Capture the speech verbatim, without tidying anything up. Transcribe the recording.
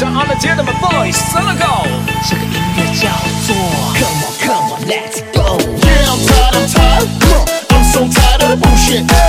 上 I'm a gentleman voice， 真的够。 这个音乐叫做 Come on, come on, let's go. Yeah, I'm tired, I'm tired. Come on, I'm so tired of the bullshit.